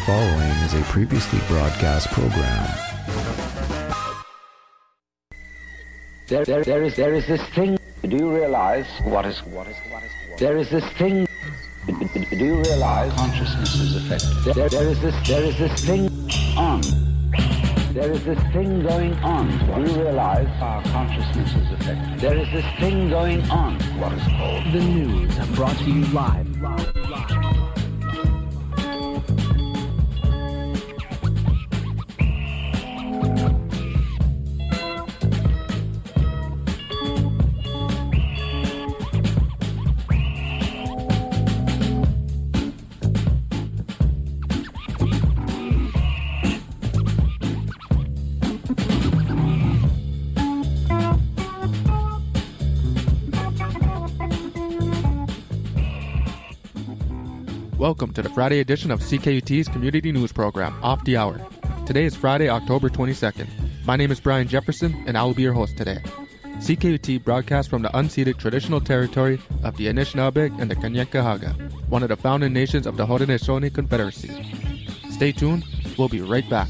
following is a previously broadcast program. There is this thing. Do you realize what is? There is this thing. Do you realize consciousness is affected? There is this thing on. There is this thing going on. Do you realize our consciousness is affected? There is this thing going on. What is called the news, brought to you live. Welcome to the Friday edition of CKUT's Community News Program, Off the Hour. Today is Friday, October 22nd. My name is Brian Jefferson, and I will be your host today. CKUT broadcasts from the unceded traditional territory of the Anishinaabe and the Kanien'kehá:ka, one of the founding nations of the Haudenosaunee Confederacy. Stay tuned, we'll be right back.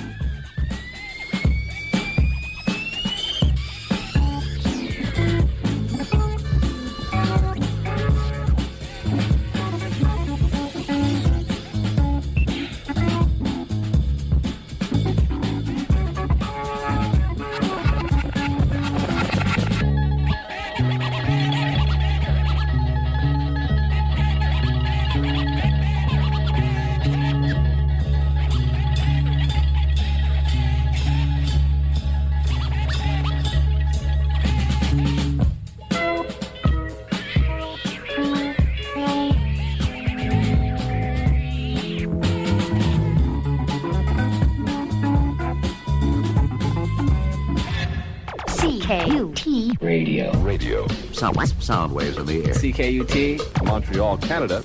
CKUT Radio. Sound waves in the air. CKUT, Montreal, Canada.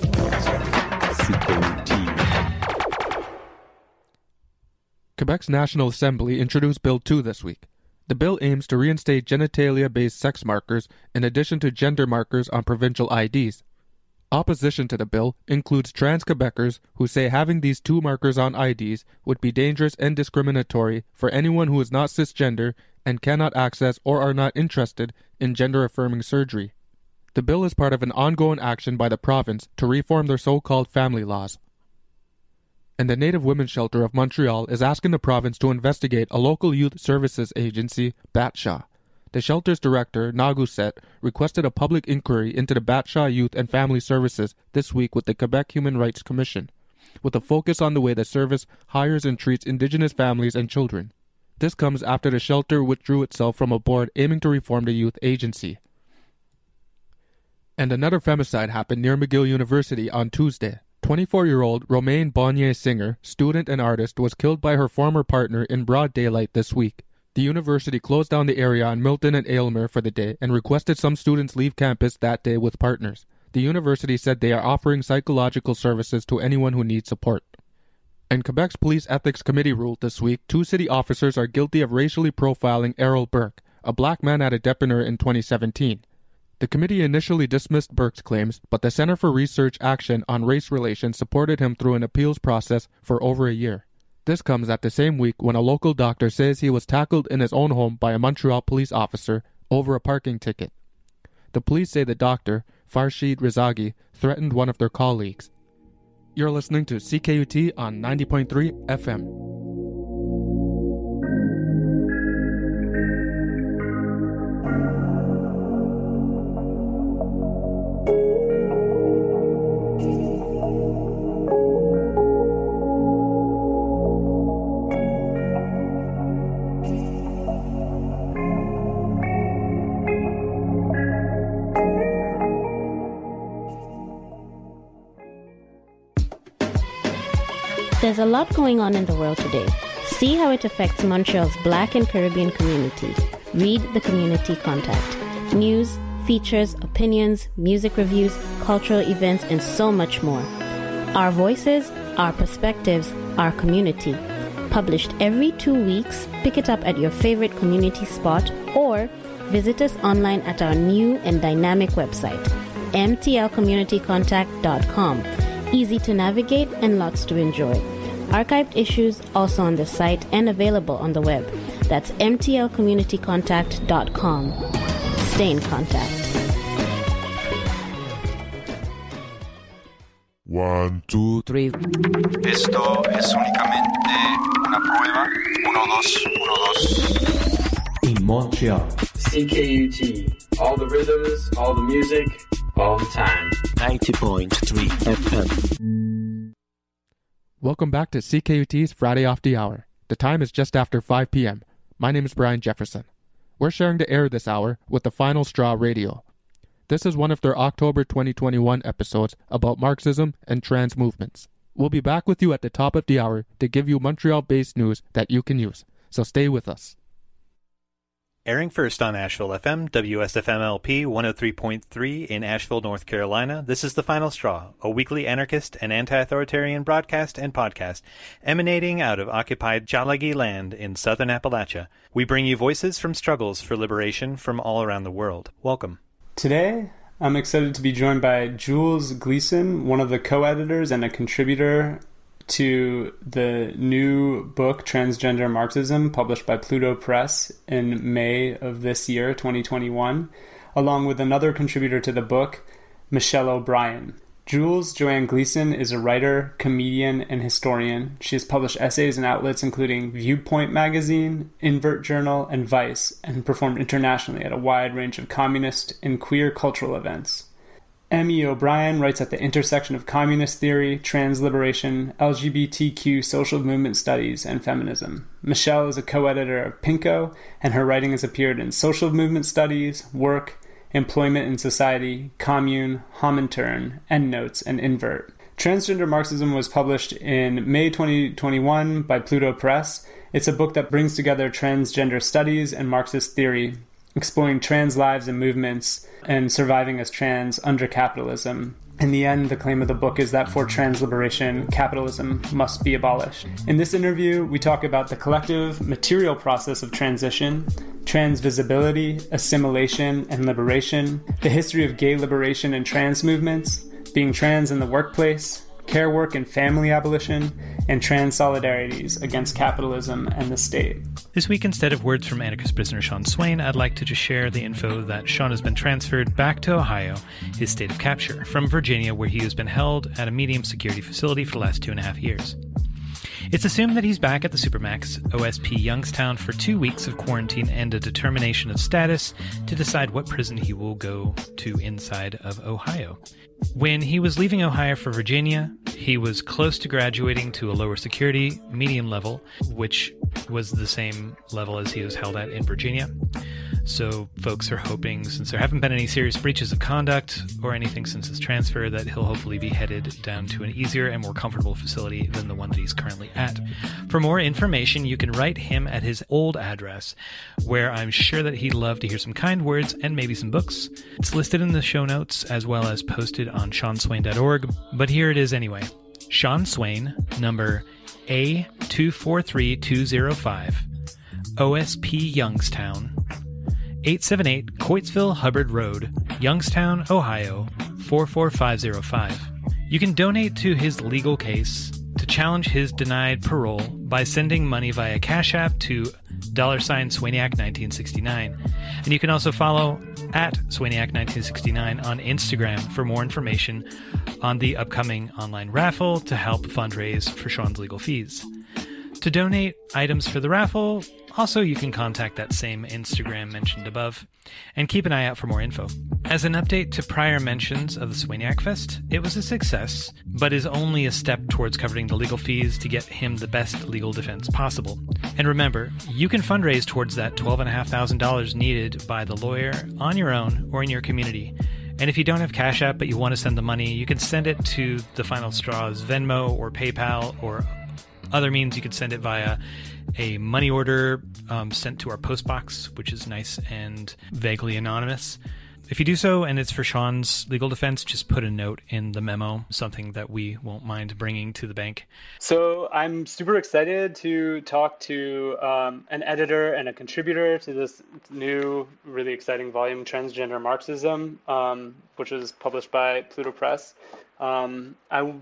CKUT. Quebec's National Assembly introduced Bill 2 this week. The bill aims to reinstate genitalia-based sex markers in addition to gender markers on provincial IDs. Opposition to the bill includes trans Quebecers who say having these two markers on IDs would be dangerous and discriminatory for anyone who is not cisgender and cannot access or are not interested in gender-affirming surgery. The bill is part of an ongoing action by the province to reform their so-called family laws. And the Native Women's Shelter of Montreal is asking the province to investigate a local youth services agency, Batsha. The shelter's director, Naguset, requested a public inquiry into the Batsha Youth and Family Services this week with the Quebec Human Rights Commission, with a focus on the way the service hires and treats Indigenous families and children. This comes after the shelter withdrew itself from a board aiming to reform the youth agency. And another femicide happened near McGill University on Tuesday. 24-year-old Romaine Bonnier-Singer, student and artist, was killed by her former partner in broad daylight this week. The university closed down the area on Milton and Aylmer for the day and requested some students leave campus that day with partners. The university said they are offering psychological services to anyone who needs support. And Quebec's Police Ethics Committee ruled this week 2 city officers are guilty of racially profiling Errol Burke, a black man at a depiner in 2017. The committee initially dismissed Burke's claims, but the Center for Research Action on Race Relations supported him through an appeals process for over a year. This comes at the same week when a local doctor says he was tackled in his own home by a Montreal police officer over a parking ticket. The police say the doctor, Farshid Rezaghi, threatened one of their colleagues. You're listening to CKUT on 90.3 FM. There's a lot going on in the world today. See how it affects Montreal's Black and Caribbean community. Read the Community Contact. News, features, opinions, music reviews, cultural events, and so much more. Our voices, our perspectives, our community. Published every 2 weeks, pick it up at your favorite community spot or visit us online at our new and dynamic website, mtlcommunitycontact.com. Easy to navigate and lots to enjoy. Archived issues also on the site and available on the web. That's mtlcommunitycontact.com. Stay in contact. 1, 2, 3. Esto es únicamente una prueba. 1, 2, 1, 2. In Montreal. CKUT. All the rhythms, all the music, all the time. 90.3 FM. Welcome back to CKUT's Friday Off the Hour. The time is just after 5 p.m. My name is Brian Jefferson. We're sharing the air this hour with the Final Straw Radio. This is one of their October 2021 episodes about Marxism and trans movements. We'll be back with you at the top of the hour to give you Montreal-based news that you can use. So stay with us. Airing first on Asheville FM, WSFM-LP 103.3 in Asheville, North Carolina, this is The Final Straw, a weekly anarchist and anti-authoritarian broadcast and podcast emanating out of occupied Tsalagi land in southern Appalachia. We bring you voices from struggles for liberation from all around the world. Welcome. Today, I'm excited to be joined by Jules Gleason, one of the co-editors and a contributor to the new book, Transgender Marxism, published by Pluto Press in May of this year, 2021, along with another contributor to the book, Michelle O'Brien. Jules Joanne Gleason is a writer, comedian, and historian. She has published essays in outlets including Viewpoint Magazine, Invert Journal, and Vice, and performed internationally at a wide range of communist and queer cultural events. M.E. O'Brien writes at the intersection of communist theory, trans liberation, LGBTQ social movement studies, and feminism. Michelle is a co-editor of Pinko, and her writing has appeared in Social Movement Studies, Work, Employment in Society, Commune, Comintern, Endnotes, and Invert. Transgender Marxism was published in May 2021 by Pluto Press. It's a book that brings together transgender studies and Marxist theory, exploring trans lives and movements and surviving as trans under capitalism. In the end, the claim of the book is that for trans liberation, capitalism must be abolished. In this interview, we talk about the collective material process of transition, trans visibility, assimilation, and liberation, the history of gay liberation and trans movements, being trans in the workplace, care work and family abolition, and trans solidarities against capitalism and the state. This week, instead of words from anarchist prisoner Shawn Swain, I'd like to just share the info that Shawn has been transferred back to Ohio, his state of capture, from Virginia, where he has been held at a medium security facility for the last 2.5 years. It's assumed that he's back at the Supermax, OSP Youngstown, for 2 weeks of quarantine and a determination of status to decide what prison he will go to inside of Ohio. When he was leaving Ohio for Virginia, he was close to graduating to a lower security, medium level, which was the same level as he was held at in Virginia. So folks are hoping, since there haven't been any serious breaches of conduct or anything since his transfer, that he'll hopefully be headed down to an easier and more comfortable facility than the one that he's currently at. For more information, you can write him at his old address, where I'm sure that he'd love to hear some kind words and maybe some books. It's listed in the show notes as well as posted on shawnswain.org, but here it is anyway. Shawn Swain, number A243205, OSP Youngstown, 878 Coatesville Hubbard Road, Youngstown, Ohio, 44505. You can donate to his legal case to challenge his denied parole by sending money via Cash App to $Swaniac1969. And you can also follow at Swaniac1969 on Instagram for more information on the upcoming online raffle to help fundraise for Shawn's legal fees. To donate items for the raffle, also you can contact that same Instagram mentioned above, and keep an eye out for more info. As an update to prior mentions of the Swaniac Fest, it was a success, but is only a step towards covering the legal fees to get him the best legal defense possible. And remember, you can fundraise towards that $12,500 needed by the lawyer on your own or in your community. And if you don't have Cash App but you want to send the money, you can send it to The Final Straw's Venmo or PayPal or other means. You could send it via a money order sent to our post box, which is nice and vaguely anonymous. If you do so and it's for Shawn's legal defense, just put a note in the memo, something that we won't mind bringing to the bank. So I'm super excited to talk to an editor and a contributor to this new, really exciting volume, Transgender Marxism, which was published by Pluto Press. I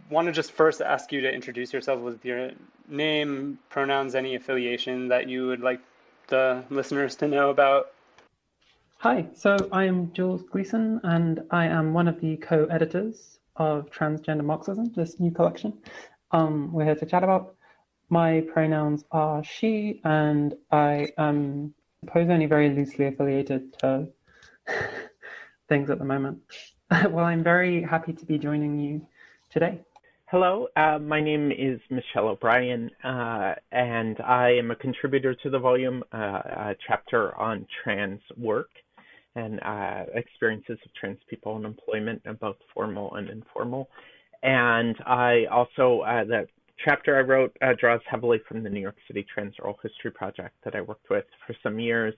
want to just first ask you to introduce yourself with your name, pronouns, any affiliation that you would like the listeners to know about. Hi, so I am Jules Gleason, and I am one of the co-editors of Transgender Marxism, this new collection we're here to chat about. My pronouns are she, and I am, I suppose, only very loosely affiliated to things at the moment. Well, I'm very happy to be joining you today. Hello, my name is Michelle O'Brien, and I am a contributor to the volume, a chapter on trans work and experiences of trans people in employment, both formal and informal. And I also, the chapter I wrote draws heavily from the New York City Trans Oral History Project that I worked with for some years.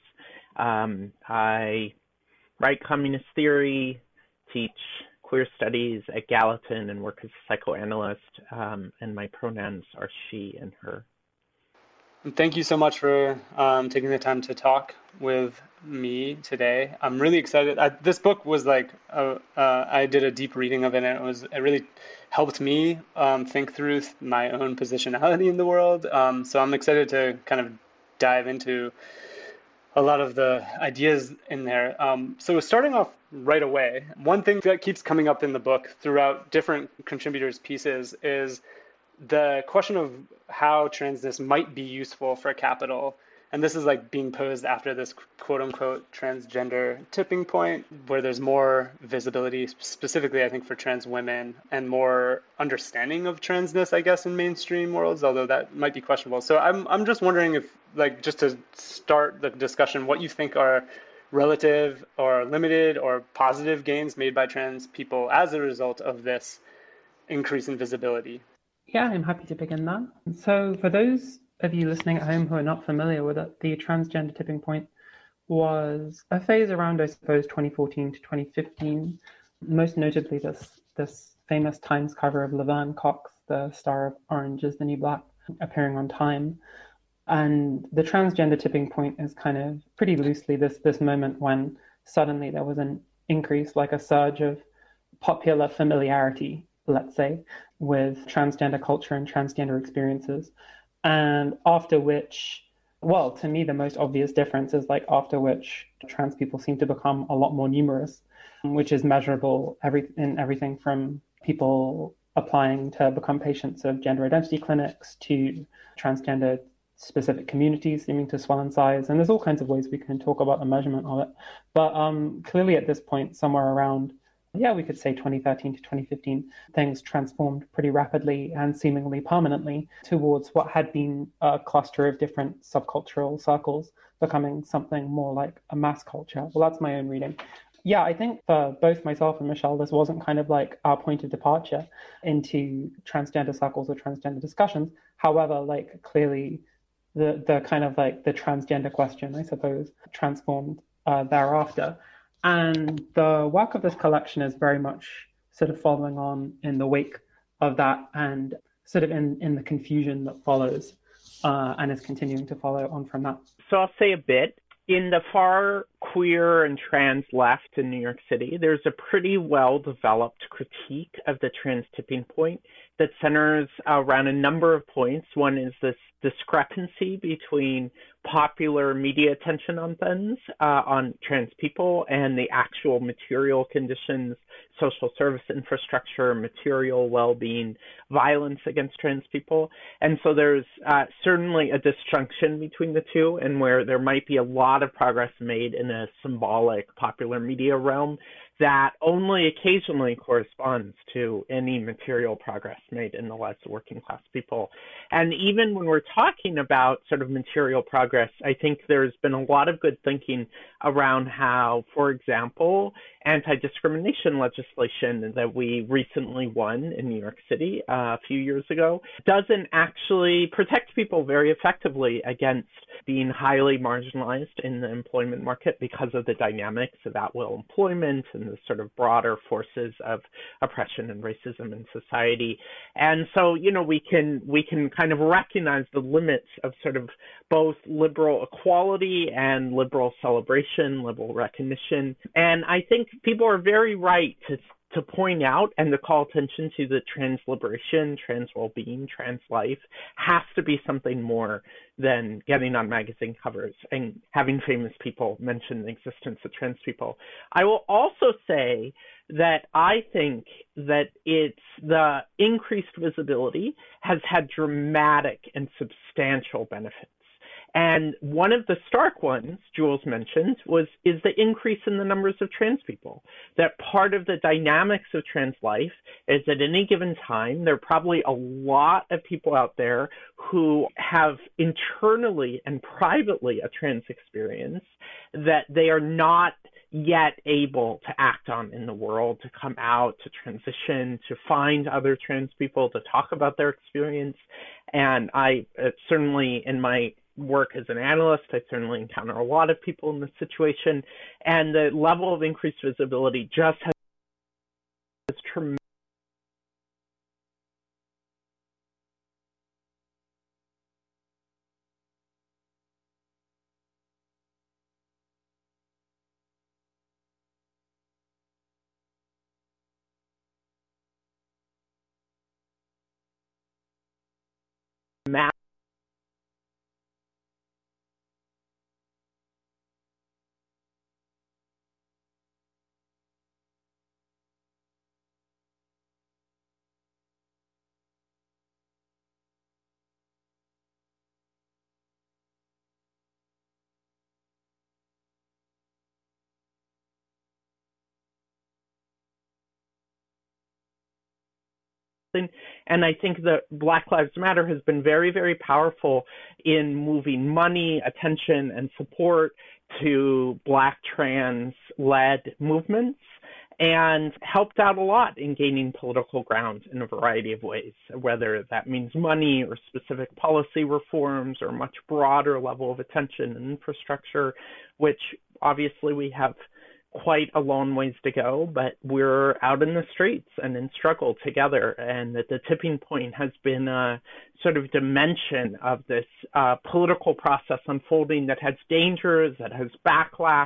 I write communist theory, teach queer studies at Gallatin, and work as a psychoanalyst, and my pronouns are she and her. Thank you so much for taking the time to talk with me today. I'm really excited. This book was like, I did a deep reading of it, and it really helped me think through my own positionality in the world. So I'm excited to kind of dive into a lot of the ideas in there. So starting off right away, one thing that keeps coming up in the book throughout different contributors' pieces is the question of how transness might be useful for capital. And this is like being posed after this quote unquote transgender tipping point, where there's more visibility, specifically, I think, for trans women, and more understanding of transness, I guess, in mainstream worlds, although that might be questionable. So I'm just wondering if, like, just to start the discussion, what you think are relative or limited or positive gains made by trans people as a result of this increase in visibility. Yeah, I'm happy to begin that. So for those of you listening at home who are not familiar with it, the transgender tipping point was a phase around, I suppose, 2014 to 2015. Most notably, this famous Times cover of Laverne Cox, the star of Orange is the New Black, appearing on Time. And the transgender tipping point is kind of pretty loosely this moment when suddenly there was an increase, like a surge of popular familiarity, let's say, with transgender culture and transgender experiences. And after which, well, to me, the most obvious difference is like after which trans people seem to become a lot more numerous, which is measurable in everything from people applying to become patients of gender identity clinics to transgender specific communities seeming to swell in size. And there's all kinds of ways we can talk about the measurement of it. But clearly at this point, somewhere around, we could say 2013 to 2015, things transformed pretty rapidly and seemingly permanently towards what had been a cluster of different subcultural circles becoming something more like a mass culture. Well, that's my own reading. Yeah, I think for both myself and Michelle, this wasn't kind of like our point of departure into transgender circles or transgender discussions. However, like clearly the kind of like the transgender question, I suppose, transformed thereafter. And the work of this collection is very much sort of following on in the wake of that and sort of in the confusion that follows and is continuing to follow on from that. So I'll say a bit. In the far queer and trans left in New York City, there's a pretty well-developed critique of the trans tipping point that centers around a number of points. One is this discrepancy between popular media attention on things, on trans people, and the actual material conditions, social service infrastructure, material well-being, violence against trans people. And so there's certainly a disjunction between the two, and where there might be a lot of progress made in a symbolic popular media realm that only occasionally corresponds to any material progress made in the lives of working class people. And even when we're talking about sort of material progress, I think there's been a lot of good thinking around how, for example, anti-discrimination legislation that we recently won in New York City a few years ago doesn't actually protect people very effectively against being highly marginalized in the employment market because of the dynamics of at-will employment and the sort of broader forces of oppression and racism in society. And so, you know, we can kind of recognize the limits of sort of both liberal equality and liberal celebration, liberal recognition. And I think people are very right to point out and to call attention to the trans liberation, trans well-being, trans life has to be something more than getting on magazine covers and having famous people mention the existence of trans people. I will also say that I think that it's the increased visibility has had dramatic and substantial benefits. And one of the stark ones Jules mentioned is the increase in the numbers of trans people. That part of the dynamics of trans life is at any given time, there are probably a lot of people out there who have internally and privately a trans experience that they are not yet able to act on in the world, to come out, to transition, to find other trans people, to talk about their experience. And I certainly, in my work as an analyst, I certainly encounter a lot of people in this situation, and the level of increased visibility just has tremendous. And I think that Black Lives Matter has been very, very powerful in moving money, attention, and support to Black trans-led movements, and helped out a lot in gaining political ground in a variety of ways, whether that means money or specific policy reforms or much broader level of attention and infrastructure, which obviously we have quite a long ways to go, but we're out in the streets and in struggle together. And that the tipping point has been a sort of dimension of this political process unfolding that has dangers, that has backlash,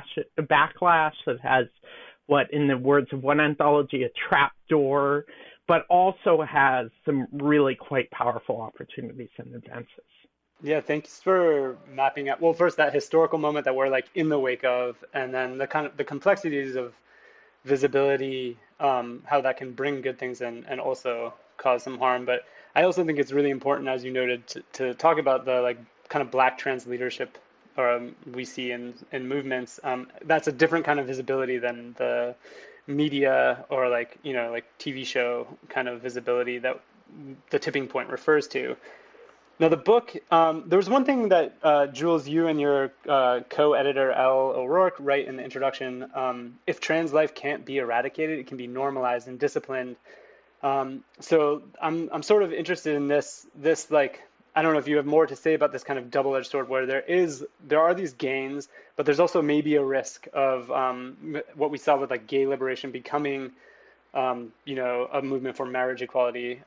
that has, what, in the words of one anthology, a trap door, but also has some really quite powerful opportunities and advances. Yeah, thanks for mapping out. Well, first, that historical moment that we're like in the wake of, and then the kind of the complexities of visibility, how that can bring good things and also cause some harm. But I also think it's really important, as you noted, to talk about the like kind of Black trans leadership we see in movements. That's a different kind of visibility than the media or like, you know, like TV show kind of visibility that the tipping point refers to. Now, the book, there was one thing that, Jules, you and your co-editor, Al O'Rourke, write in the introduction. If trans life can't be eradicated, it can be normalized and disciplined. So I'm sort of interested in this like, I don't know if you have more to say about this kind of double-edged sword where there are these gains, but there's also maybe a risk of what we saw with like gay liberation becoming, you know, a movement for marriage equality.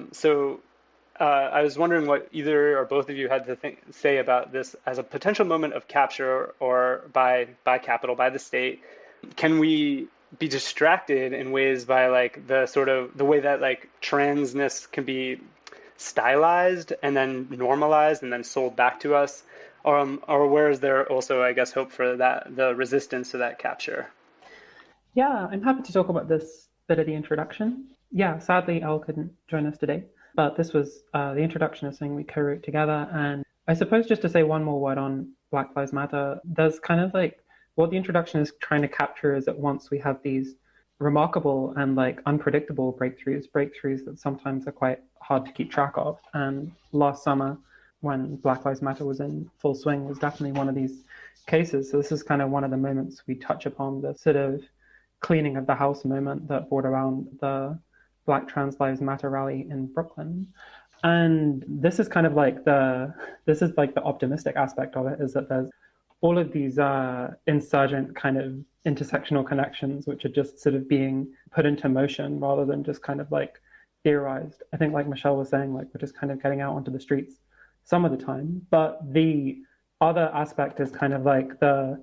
I was wondering what either or both of you had to say about this as a potential moment of capture or by capital, by the state. Can we be distracted in ways by like the way that like transness can be stylized and then normalized and then sold back to us? Or where is there also, I guess, hope for that, the resistance to that capture? Yeah, I'm happy to talk about this bit of the introduction. Yeah, sadly, Al couldn't join us today. But this was the introduction of something we co-wrote together. And I suppose just to say one more word on Black Lives Matter, there's kind of like what the introduction is trying to capture is that once we have these remarkable and like unpredictable breakthroughs that sometimes are quite hard to keep track of. And last summer, when Black Lives Matter was in full swing, was definitely one of these cases. So this is kind of one of the moments we touch upon, the sort of cleaning of the house moment that brought around the Black Trans Lives Matter rally in Brooklyn. And this is kind of like the optimistic aspect of it, is that there's all of these insurgent kind of intersectional connections, which are just sort of being put into motion rather than just kind of like theorized. I think like Michelle was saying, like we're just kind of getting out onto the streets some of the time. But the other aspect is kind of like the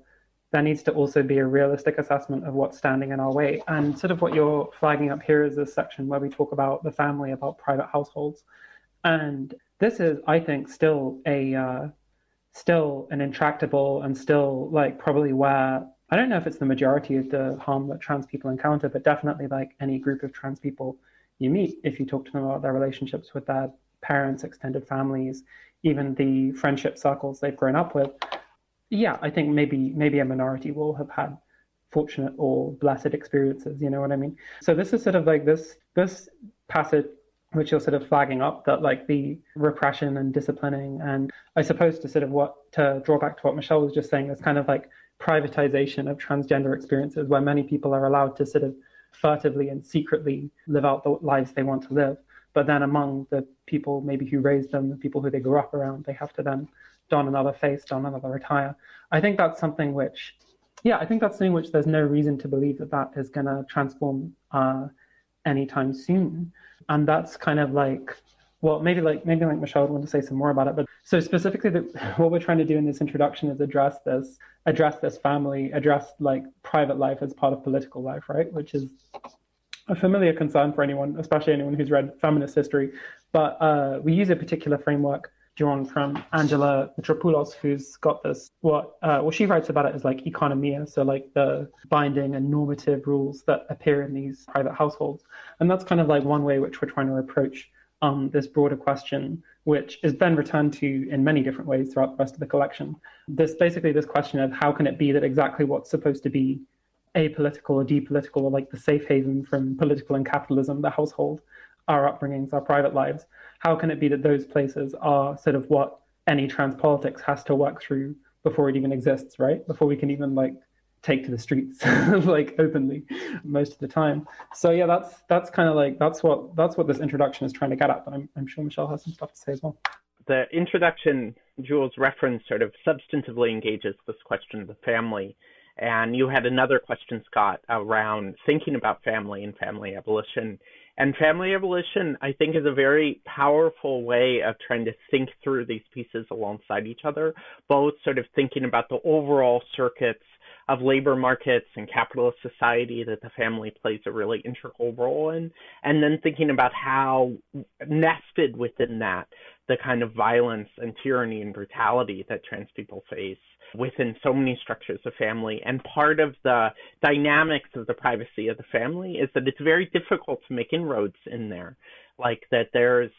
there needs to also be a realistic assessment of what's standing in our way. And sort of what you're flagging up here is this section where we talk about the family, about private households. And this is, I think, still an intractable and still like probably where, I don't know if it's the majority of the harm that trans people encounter, but definitely like any group of trans people you meet, if you talk to them about their relationships with their parents, extended families, even the friendship circles they've grown up with, yeah, I think maybe a minority will have had fortunate or blessed experiences, you know what I mean? So this is sort of like this passage which you're sort of flagging up, that like the repression and disciplining, and I suppose to draw back to what Michelle was just saying, this kind of like privatization of transgender experiences where many people are allowed to sort of furtively and secretly live out the lives they want to live. But then among the people maybe who raised them, the people who they grew up around, they have to then don another face, don another attire. I think that's something which there's no reason to believe that is going to transform anytime soon. And that's kind of like, well, maybe like Michelle would want to say some more about it. But so specifically, what we're trying to do in this introduction is address this family, address like private life as part of political life, right? Which is a familiar concern for anyone, especially anyone who's read feminist history. But we use a particular framework drawn from Angela Mitropoulos, who's got this, what she writes about it as like economia, so like the binding and normative rules that appear in these private households. And that's kind of like one way which we're trying to approach this broader question, which is then returned to in many different ways throughout the rest of the collection. This question of how can it be that exactly what's supposed to be apolitical or depolitical, or like the safe haven from political and capitalism, the household, our upbringings, our private lives, how can it be that those places are sort of what any trans politics has to work through before it even exists, right? Before we can even like take to the streets like openly most of the time. So yeah, that's kind of like that's what this introduction is trying to get at. But I'm sure Michelle has some stuff to say as well. The introduction, Jules' reference, sort of substantively engages this question of the family. And you had another question, Scott, around thinking about family and family abolition. And family abolition, I think, is a very powerful way of trying to think through these pieces alongside each other, both sort of thinking about the overall circuits of labor markets and capitalist society that the family plays a really integral role in, and then thinking about how nested within that, the kind of violence and tyranny and brutality that trans people face within so many structures of family. And part of the dynamics of the privacy of the family is that it's very difficult to make inroads in there. Like that there's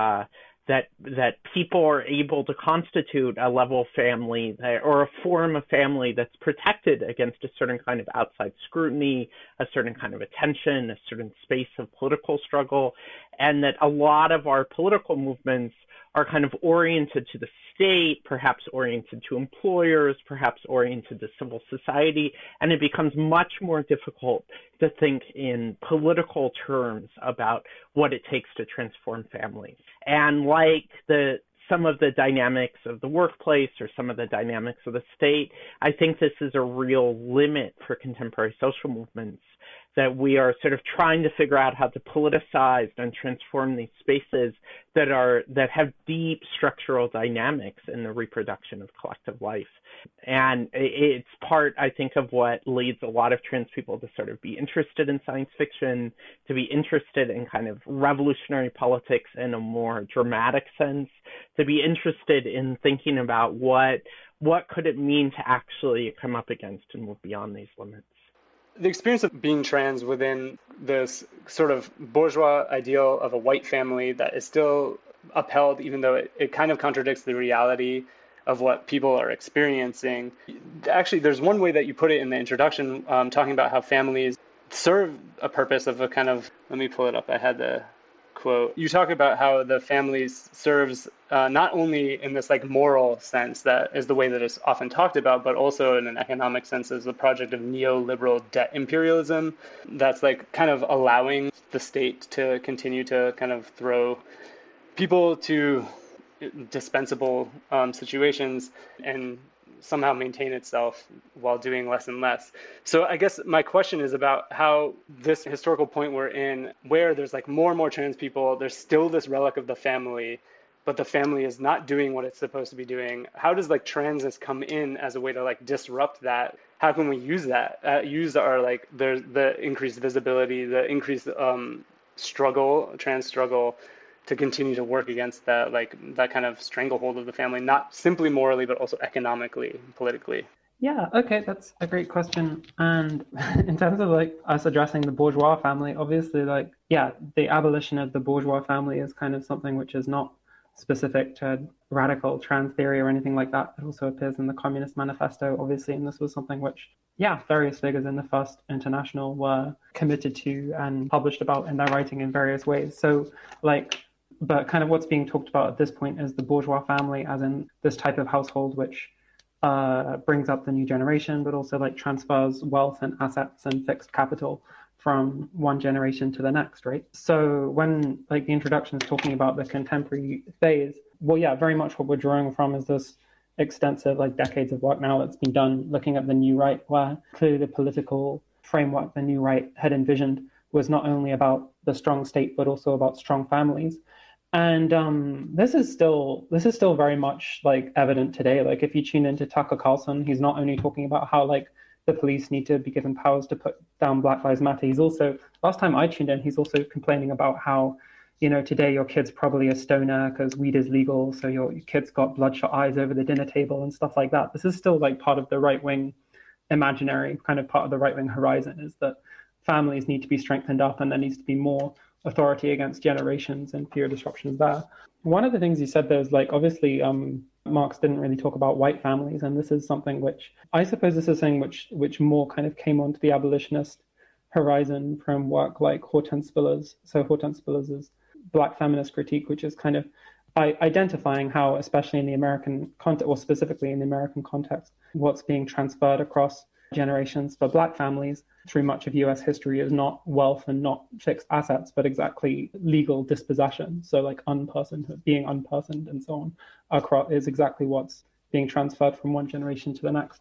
that people are able to constitute a level of family or a form of family that's protected against a certain kind of outside scrutiny, a certain kind of attention, a certain space of political struggle, and that a lot of our political movements are kind of oriented to the state, perhaps oriented to employers, perhaps oriented to civil society, and it becomes much more difficult to think in political terms about what it takes to transform families. And like some of the dynamics of the workplace or some of the dynamics of the state, I think this is a real limit for contemporary social movements, that we are sort of trying to figure out how to politicize and transform these spaces that have deep structural dynamics in the reproduction of collective life. And it's part, I think, of what leads a lot of trans people to sort of be interested in science fiction, to be interested in kind of revolutionary politics in a more dramatic sense, to be interested in thinking about what could it mean to actually come up against and move beyond these limits. The experience of being trans within this sort of bourgeois ideal of a white family that is still upheld, even though it kind of contradicts the reality of what people are experiencing. Actually, there's one way that you put it in the introduction, talking about how families serve a purpose of a kind of, let me pull it up, I had the quote. You talk about how the families serves not only in this like moral sense that is the way that it's often talked about, but also in an economic sense as the project of neoliberal debt imperialism that's like kind of allowing the state to continue to kind of throw people to dispensable situations and somehow maintain itself while doing less and less. So I guess my question is about how this historical point we're in, where there's like more and more trans people, there's still this relic of the family, but the family is not doing what it's supposed to be doing. How does like transness come in as a way to like disrupt that? How can we use that? Use our like the increased visibility, the increased trans struggle, to continue to work against that kind of stranglehold of the family, not simply morally, but also economically, politically. Yeah, okay, that's a great question. And in terms of like us addressing the bourgeois family, obviously, like, yeah, the abolition of the bourgeois family is kind of something which is not specific to radical trans theory or anything like that. It also appears in the Communist Manifesto, obviously, and this was something which, yeah, various figures in the First International were committed to and published about in their writing in various ways. So, like, but kind of what's being talked about at this point is the bourgeois family, as in this type of household which brings up the new generation, but also like transfers wealth and assets and fixed capital from one generation to the next, right? So when like the introduction is talking about the contemporary phase, well, yeah, very much what we're drawing from is this extensive like decades of work now that's been done looking at the New Right, where clearly the political framework the New Right had envisioned was not only about the strong state, but also about strong families. And this is still very much like evident today. Like if you tune into Tucker Carlson, he's not only talking about how like the police need to be given powers to put down Black Lives Matter. He's also, last time I tuned in, he's also complaining about how, you know, today your kid's probably a stoner because weed is legal. So your kid's got bloodshot eyes over the dinner table and stuff like that. This is still like part of the right wing imaginary, kind of part of the right wing horizon, is that families need to be strengthened up and there needs to be more authority against generations and fear disruptions there. One of the things you said there is like, obviously, Marx didn't really talk about white families. And this is something which, I suppose this is something which more kind of came onto the abolitionist horizon from work like Hortense Spillers. So Hortense Spillers' Black feminist critique, which is kind of identifying how, especially in the American context, or specifically in the American context, what's being transferred across generations for Black families through much of US history is not wealth and not fixed assets, but exactly legal dispossession. So like unpersonhood, being unpersoned and so on, across, is exactly what's being transferred from one generation to the next.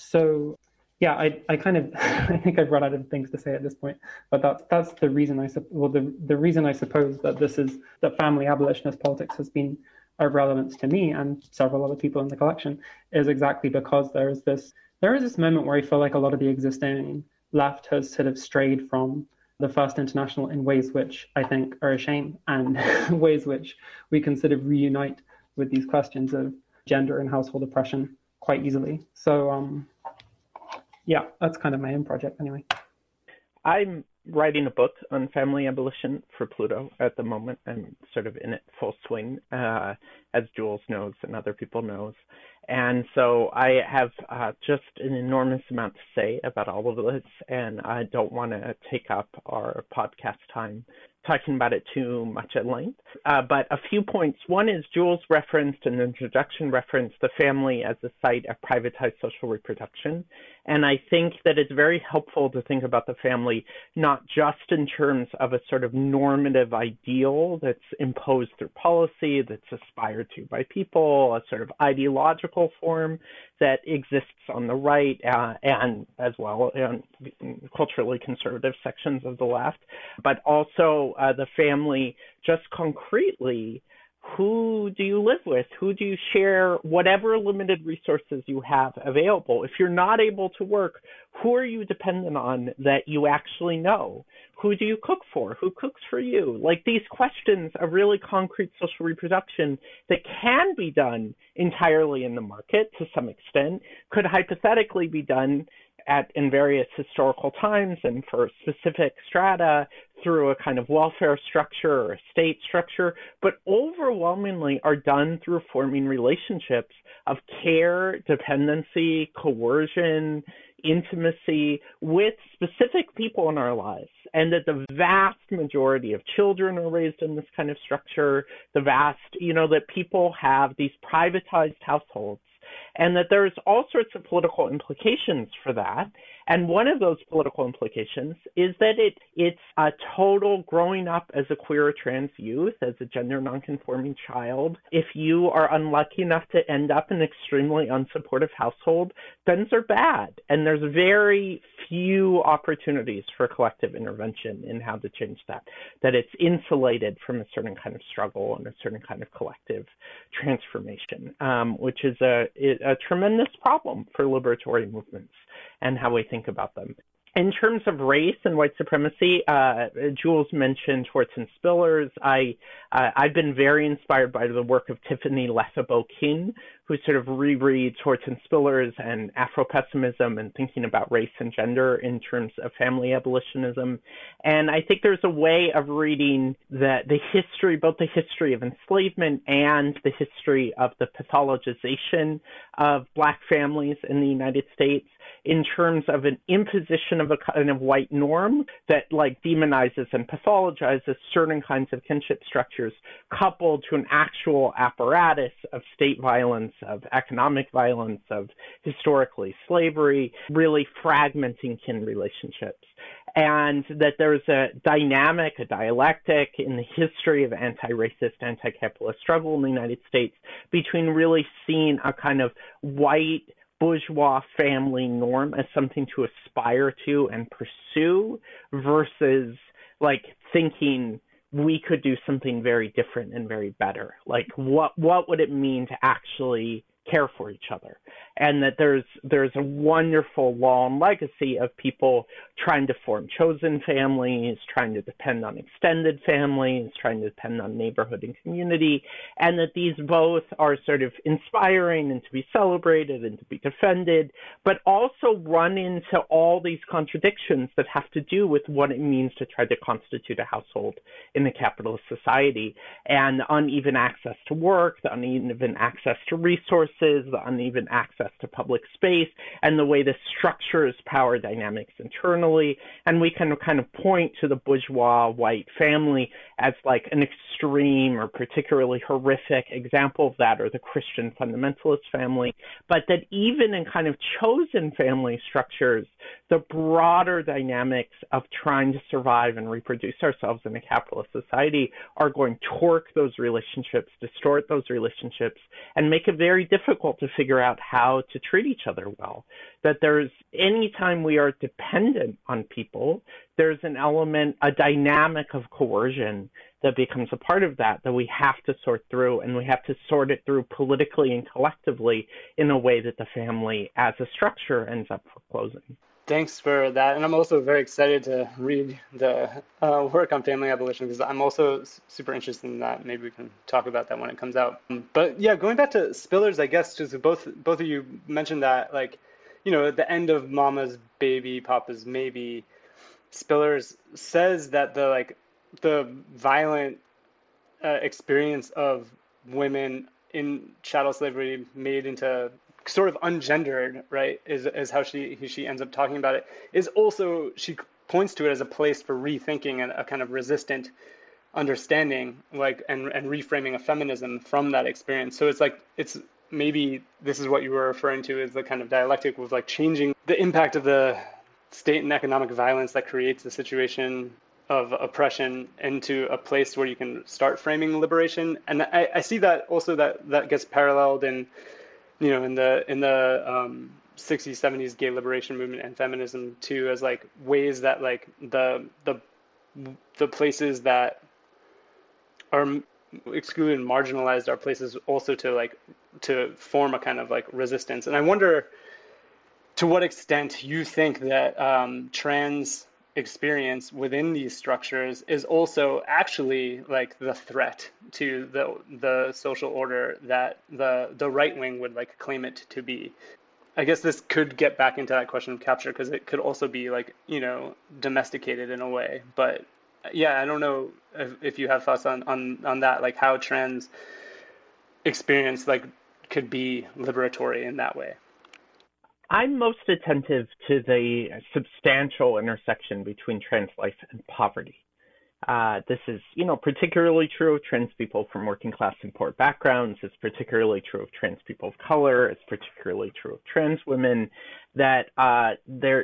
So yeah, I kind of, I think I've run out of things to say at this point, but that's the reason the reason I suppose that family abolitionist politics has been of relevance to me and several other people in the collection is exactly because there is this moment where I feel like a lot of the existing left has sort of strayed from the First International in ways which I think are a shame, and ways which we can sort of reunite with these questions of gender and household oppression quite easily. So, yeah, that's kind of my own project anyway. I'm writing a book on family abolition for Pluto at the moment. I'm sort of in it full swing, as Jules knows and other people knows. And so I have just an enormous amount to say about all of this, and I don't want to take up our podcast time talking about it too much at length. But a few points. One is Jules referenced, in the introduction referenced, the family as a site of privatized social reproduction. And I think that it's very helpful to think about the family not just in terms of a sort of normative ideal that's imposed through policy, that's aspired to by people, a sort of ideological form that exists on the right and as well in culturally conservative sections of the left, but also the family just concretely. Who do you live with? Who do you share whatever limited resources you have available? If you're not able to work, who are you dependent on that you actually know? Who do you cook for? Who cooks for you? Like these questions of really concrete social reproduction that can be done entirely in the market to some extent, could hypothetically be done in various historical times and for specific strata through a kind of welfare structure or a state structure, but overwhelmingly are done through forming relationships of care, dependency, coercion, intimacy with specific people in our lives. And that the vast majority of children are raised in this kind of structure, that people have these privatized households, and that there's all sorts of political implications for that. And one of those political implications is that it's a total growing up as a queer or trans youth, as a gender nonconforming child. If you are unlucky enough to end up in an extremely unsupportive household, things are bad. And there's very few opportunities for collective intervention in how to change that it's insulated from a certain kind of struggle and a certain kind of collective transformation, which is a tremendous problem for liberatory movements and how we think about them. In terms of race and white supremacy, Jules mentioned Horton Spillers. I've been very inspired by the work of Tiffany Lethabo-King, who sort of rereads Horton Spillers and Afro-pessimism and thinking about race and gender in terms of family abolitionism. And I think there's a way of reading the history, both the history of enslavement and the history of the pathologization of Black families in the United States, in terms of an imposition of a kind of white norm that like demonizes and pathologizes certain kinds of kinship structures, coupled to an actual apparatus of state violence, of economic violence, of historically slavery, really fragmenting kin relationships. And that there's a dynamic, a dialectic in the history of anti-racist, anti-capitalist struggle in the United States between really seeing a kind of white bourgeois family norm as something to aspire to and pursue versus like thinking we could do something very different and very better. Like what would it mean to actually care for each other? And that there's a wonderful long legacy of people trying to form chosen families, trying to depend on extended families, trying to depend on neighborhood and community, and that these both are sort of inspiring and to be celebrated and to be defended, but also run into all these contradictions that have to do with what it means to try to constitute a household in a capitalist society, and uneven access to work, the uneven access to resources, the uneven access to public space, and the way this structures power dynamics internally. And we can kind of point to the bourgeois white family as like an extreme or particularly horrific example of that, or the Christian fundamentalist family, but that even in kind of chosen family structures, the broader dynamics of trying to survive and reproduce ourselves in a capitalist society are going to torque those relationships, distort those relationships, and make it very difficult to figure out how to treat each other well. That there's, anytime we are dependent on people, there's an element, a dynamic of coercion that becomes a part of that we have to sort through, and we have to sort it through politically and collectively in a way that the family as a structure ends up foreclosing. Thanks for that. And I'm also very excited to read the work on family abolition, because I'm also super interested in that. Maybe we can talk about that when it comes out. But yeah, going back to Spillers, I guess, just both of you mentioned that, like, you know, at the end of Mama's Baby, Papa's Maybe, Spillers says that the violent experience of women in chattel slavery made into sort of ungendered, right, is how she ends up talking about it, is also, she points to it as a place for rethinking and a kind of resistant understanding, like, and reframing of feminism from that experience. So it's maybe this is what you were referring to as the kind of dialectic with like changing the impact of the state and economic violence that creates the situation of oppression into a place where you can start framing liberation. And I see that also that gets paralleled in, you know, in the 60s, 70s gay liberation movement and feminism too, as like ways that like the places that are excluded and marginalized are places also to form a kind of like resistance. And I wonder to what extent you think that trans experience within these structures is also actually like the threat to the social order that the right wing would like claim it to be. I guess this could get back into that question of capture, because it could also be like, you know, domesticated in a way. But yeah, I don't know if you have thoughts on that, like how trans experience like could be liberatory in that way. I'm most attentive to the substantial intersection between trans life and poverty. This is, you know, particularly true of trans people from working class and poor backgrounds. It's particularly true of trans people of color. It's particularly true of trans women, that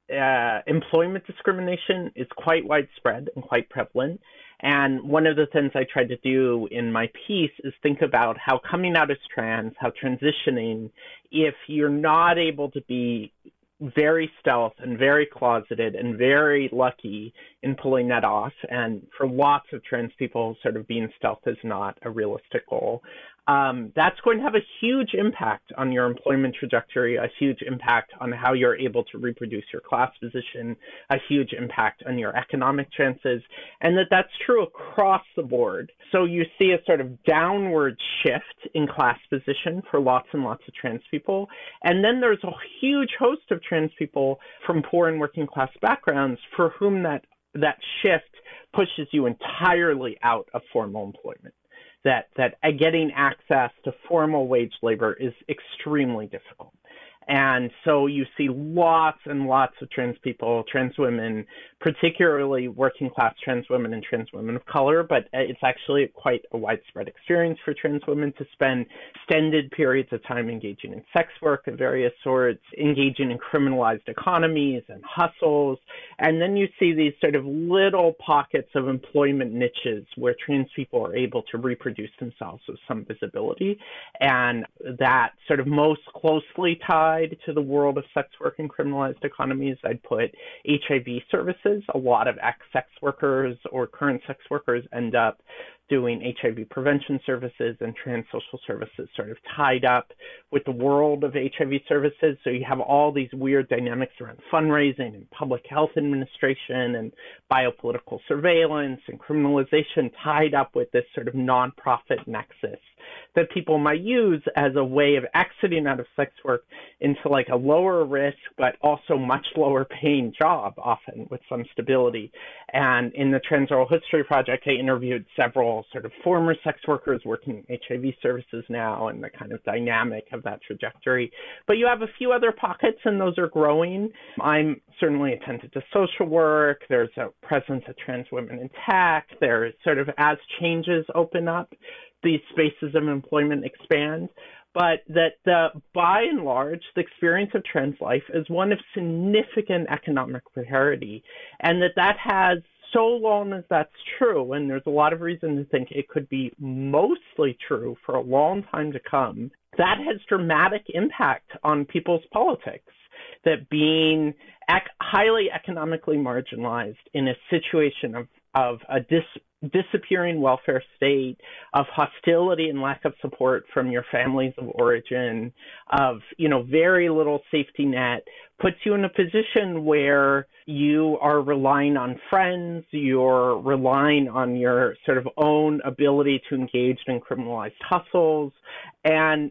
employment discrimination is quite widespread and quite prevalent. And one of the things I tried to do in my piece is think about how coming out as trans, how transitioning, if you're not able to be very stealth and very closeted and very lucky in pulling that off, and for lots of trans people, sort of being stealth is not a realistic goal. That's going to have a huge impact on your employment trajectory, a huge impact on how you're able to reproduce your class position, a huge impact on your economic chances, and that's true across the board. So you see a sort of downward shift in class position for lots and lots of trans people. And then there's a huge host of trans people from poor and working class backgrounds for whom that shift pushes you entirely out of formal employment. That getting access to formal wage labor is extremely difficult. And so you see lots and lots of trans people, trans women, particularly working class trans women and trans women of color, but it's actually quite a widespread experience for trans women to spend extended periods of time engaging in sex work of various sorts, engaging in criminalized economies and hustles. And then you see these sort of little pockets of employment niches where trans people are able to reproduce themselves with some visibility. And that sort of most closely tied to the world of sex work and criminalized economies, I'd put HIV services. A lot of ex-sex workers or current sex workers end up doing HIV prevention services and trans social services sort of tied up with the world of HIV services. So you have all these weird dynamics around fundraising and public health administration and biopolitical surveillance and criminalization tied up with this sort of nonprofit nexus that people might use as a way of exiting out of sex work into like a lower risk, but also much lower paying job, often with some stability. And in the Trans Oral History Project, I interviewed several sort of former sex workers working in HIV services now and the kind of dynamic of that trajectory. But you have a few other pockets and those are growing. I'm certainly attentive to social work. There's a presence of trans women in tech. There's sort of, as changes open up, these spaces of employment expand, but that by and large, the experience of trans life is one of significant economic precarity, and that has, so long as that's true, and there's a lot of reason to think it could be mostly true for a long time to come, that has dramatic impact on people's politics. That being highly economically marginalized in a situation of a disappearing welfare state, of hostility and lack of support from your families of origin, of, very little safety net, puts you in a position where you are relying on friends, you're relying on your sort of own ability to engage in criminalized hustles, and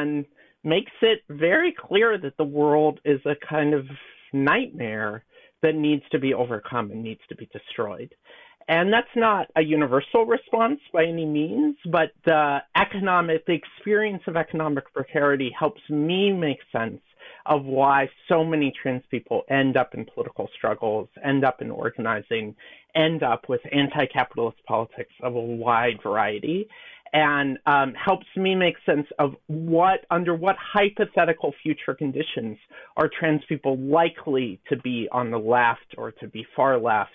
makes it very clear that the world is a kind of nightmare that needs to be overcome and needs to be destroyed. And that's not a universal response by any means, but the experience of economic precarity helps me make sense of why so many trans people end up in political struggles, end up in organizing, end up with anti-capitalist politics of a wide variety, and helps me make sense of under what hypothetical future conditions are trans people likely to be on the left or to be far left.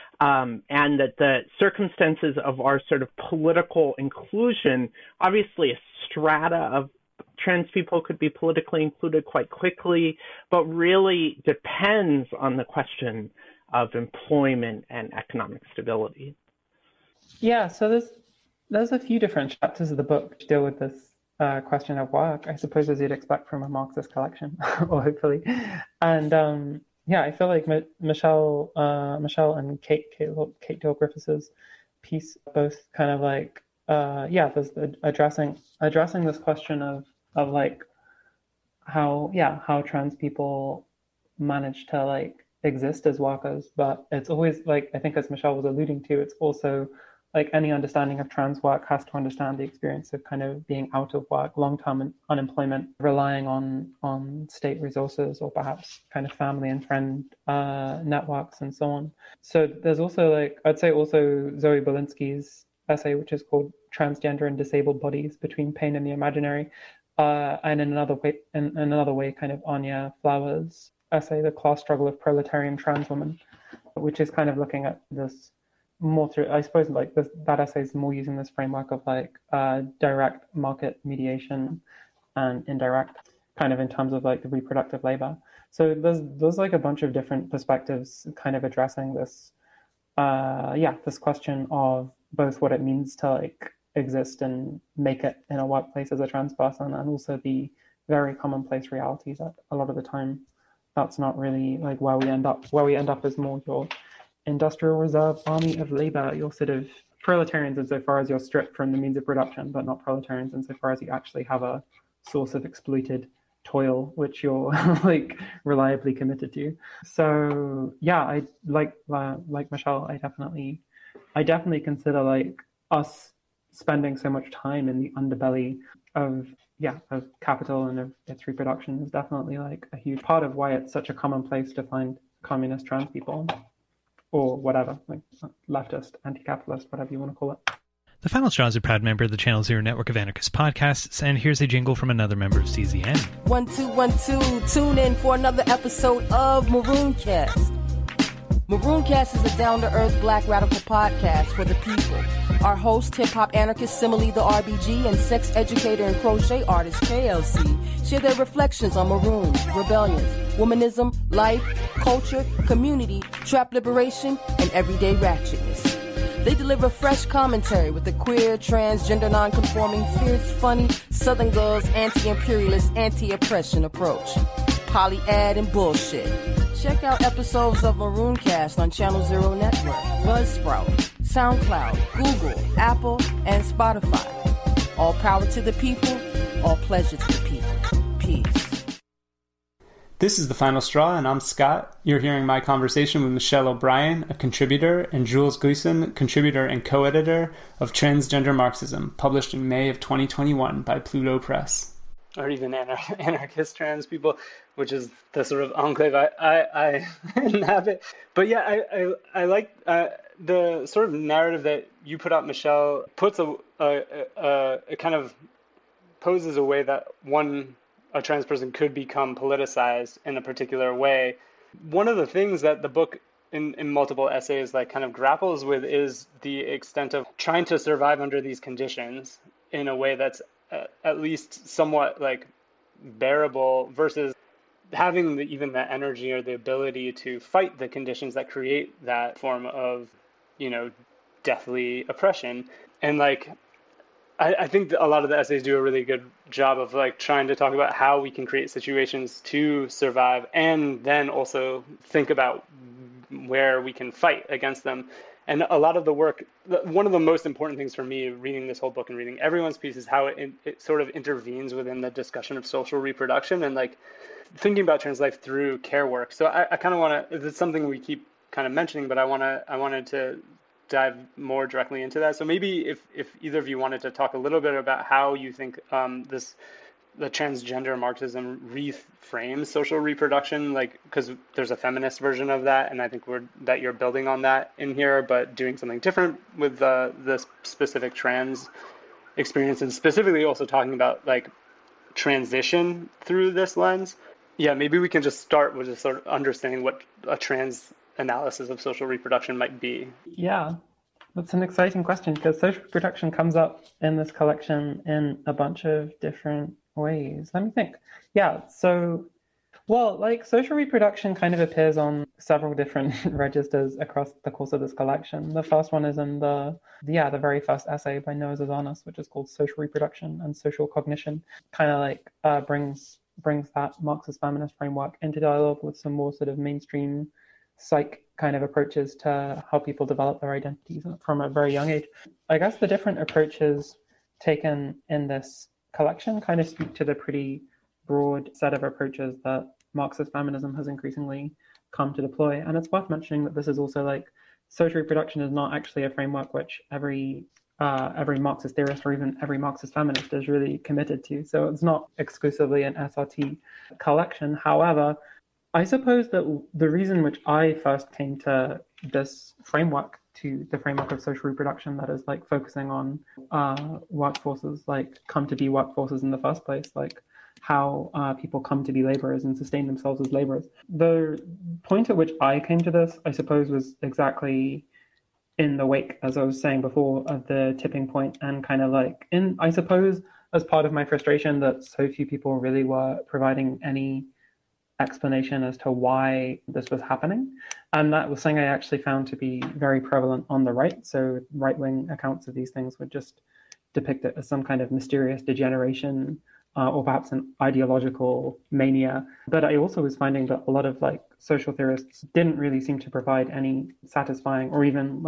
And that the circumstances of our sort of political inclusion, obviously a strata of trans people could be politically included quite quickly, but really depends on the question of employment and economic stability. Yeah, so there's a few different chapters of the book which deal with this question of work, I suppose, as you'd expect from a Marxist collection, or hopefully. And yeah, I feel like Michelle and Kate Dill Griffiths' piece both kind of like, there's addressing this question of like how trans people manage to like exist as workers, but it's always like, I think as Michelle was alluding to, it's also like any understanding of trans work has to understand the experience of kind of being out of work, long-term unemployment, relying on state resources or perhaps kind of family and friend networks and so on. So there's also like, I'd say also Zoe Belinsky's essay, which is called Transgender and Disabled Bodies Between Pain and the Imaginary. And in another way, kind of Anya Flowers' essay, The Class Struggle of Proletarian Trans Women, which is kind of looking at this more through, I suppose, like that essay is more using this framework of like direct market mediation and indirect, kind of in terms of like the reproductive labor. So there's like a bunch of different perspectives kind of addressing this, this question of both what it means to like exist and make it in a workplace as a trans person, and also the very commonplace realities that a lot of the time that's not really like where we end up. Where we end up is more your industrial reserve army of labor, your sort of proletarians insofar as you're stripped from the means of production, but not proletarians insofar as you actually have a source of exploited toil which you're like reliably committed to. So yeah, I like Michelle, I definitely consider like us spending so much time in the underbelly of capital and of its reproduction is definitely like a huge part of why it's such a common place to find communist trans people, or whatever, like leftist, anti-capitalist, whatever you want to call it. The Final Straw is a proud member of the Channel Zero network of anarchist podcasts, and here's a jingle from another member of CZN. 1212, tune in for another episode of Marooncast. Marooncast is a down-to-earth black radical podcast for the people. Our host, hip-hop anarchist Simile the RBG, and sex educator and crochet artist KLC share their reflections on maroons, rebellions, womanism, life, culture, community, trap liberation, and everyday ratchetness. They deliver fresh commentary with a queer, transgender, non-conforming, fierce, funny, Southern girls, anti-imperialist, anti-oppression approach. Polyad and bullshit. Check out episodes of Marooncast on Channel Zero Network, Buzzsprout, SoundCloud, Google, Apple, and Spotify. All power to the people, all pleasure to the people. Peace. This is The Final Straw, and I'm Scott. You're hearing my conversation with Michelle O'Brien, a contributor, and Jules Gleason, contributor and co-editor of Transgender Marxism, published in May of 2021 by Pluto Press. Or even anarchist trans people, which is the sort of enclave I inhabit. But yeah, I like the sort of narrative that you put out, Michelle, puts it kind of poses a way that a trans person could become politicized in a particular way. One of the things that the book in multiple essays like kind of grapples with is the extent of trying to survive under these conditions in a way that's at least somewhat like bearable versus having even the energy or the ability to fight the conditions that create that form of, deathly oppression. And like, I think a lot of the essays do a really good job of like trying to talk about how we can create situations to survive and then also think about where we can fight against them. And a lot of the work, one of the most important things for me reading this whole book and reading everyone's piece is how it sort of intervenes within the discussion of social reproduction and like thinking about trans life through care work. So I kind of want to, it's something we keep kind of mentioning, but I wanted to dive more directly into that. So maybe if either of you wanted to talk a little bit about how you think the transgender Marxism reframes social reproduction, like, because there's a feminist version of that, and I think that you're building on that in here, but doing something different with the specific trans experience, and specifically also talking about like transition through this lens. Yeah, maybe we can just start with just sort of understanding what a trans analysis of social reproduction might be. Yeah, that's an exciting question because social reproduction comes up in this collection in a bunch of different ways. Let me think. Yeah, so, well, like social reproduction kind of appears on several different registers across the course of this collection. The first one is in the very first essay by Noah Zazanus, which is called Social Reproduction and Social Cognition, kind of like brings that Marxist feminist framework into dialogue with some more sort of mainstream psych kind of approaches to how people develop their identities from a very young age. I guess the different approaches taken in this collection kind of speak to the pretty broad set of approaches that Marxist feminism has increasingly come to deploy. And it's worth mentioning that this is also like social reproduction is not actually a framework which every Marxist theorist or even every Marxist feminist is really committed to. So it's not exclusively an SRT collection. However, I suppose that the reason which I first came to this framework, to the framework of social reproduction that is like focusing on workforces, like come to be workforces in the first place, like how people come to be laborers and sustain themselves as laborers. The point at which I came to this, I suppose, was exactly in the wake, as I was saying before, of the tipping point, and kind of like I suppose, as part of my frustration that so few people really were providing any explanation as to why this was happening. And that was something I actually found to be very prevalent on the right. So right-wing accounts of these things would just depict it as some kind of mysterious degeneration or perhaps an ideological mania. But I also was finding that a lot of like social theorists didn't really seem to provide any satisfying or even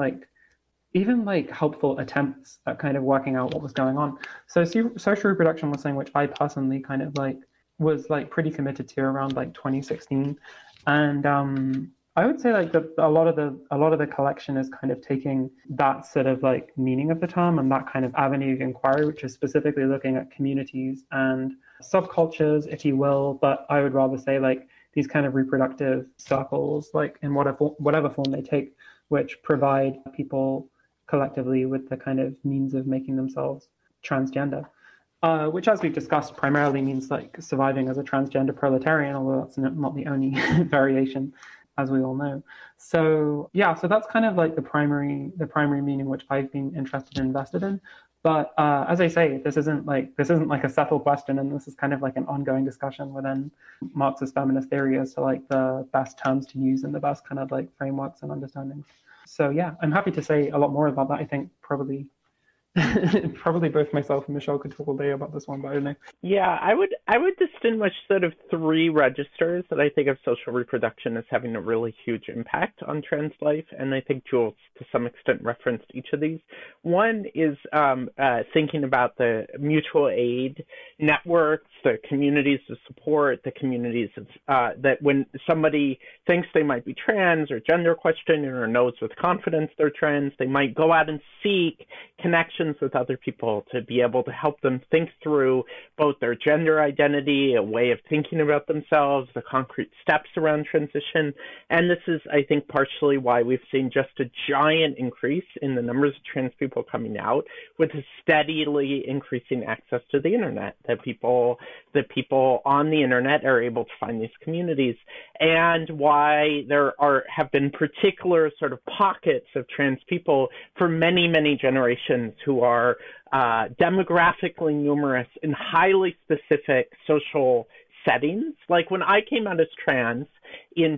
helpful attempts at kind of working out what was going on. So social reproduction was something which I personally kind of like was like pretty committed to around like 2016, and I would say like a lot of the collection is kind of taking that sort of like meaning of the term and that kind of avenue of inquiry, which is specifically looking at communities and subcultures, if you will. But I would rather say like these kind of reproductive circles, like in whatever form they take, which provide people collectively with the kind of means of making themselves transgender. Which, as we've discussed, primarily means like surviving as a transgender proletarian, although that's not the only variation, as we all know. So yeah, so that's kind of like the primary meaning which I've been interested and invested in. But as I say, this isn't like a settled question, and this is kind of like an ongoing discussion within Marxist feminist theory as to like the best terms to use and the best kind of like frameworks and understandings. So yeah, I'm happy to say a lot more about that. I think probably both myself and Michelle could talk all day about this one, but I don't know. Yeah, I would distinguish sort of three registers that I think of social reproduction as having a really huge impact on trans life, and I think Jules to some extent referenced each of these. One is thinking about the mutual aid networks, the communities of support, the communities of that when somebody thinks they might be trans or gender questioning or knows with confidence they're trans, they might go out and seek connections with other people to be able to help them think through both their gender identity, a way of thinking about themselves, the concrete steps around transition. And this is, I think, partially why we've seen just a giant increase in the numbers of trans people coming out, with a steadily increasing access to the internet, that people on the internet are able to find these communities, and why there have been particular sort of pockets of trans people for many, many generations who are demographically numerous in highly specific social settings. Like when I came out as trans in